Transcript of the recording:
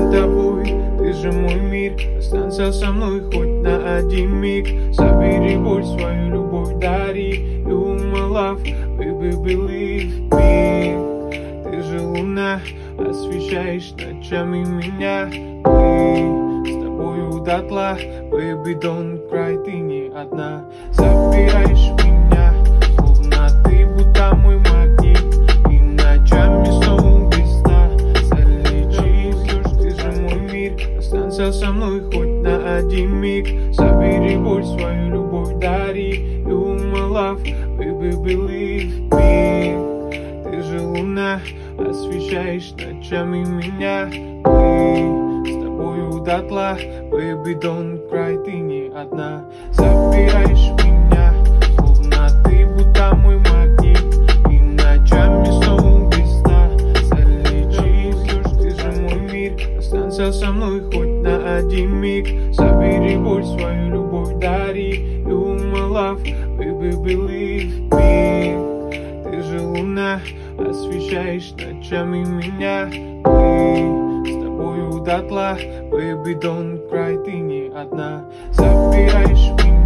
за тобой, ты же мой мир. Останься со мной хоть на один миг. Забери боль, свою любовь дари. You my love, baby, believe me. Ты же луна, освещаешь ночами меня. Мы с тобою дотла, baby, don't cry, ты не одна. Забираешь меня, словно ты будто мой магнит. И ночами снова без сна. Залечи дождь, ты же мой мир. Останься со мной хоть на один миг. Забери боль, свою любовь дари. You my love, baby, believe me. Ты же луна, освещаешь ночами меня. Мы с тобою дотла, baby, don't cry, ты не одна. Забираешь меня, словно ты будто мой магнит. И ночами снова без сна. Залечи дождь, ты же мой мир. Останься со мной хоть на один миг. Забери боль, свою любовь дари. You my love, baby, believe me. Ты же луна, освещаешь ночами меня. Мы с тобою дотла, baby, don't cry, ты не одна. Забираешь меня.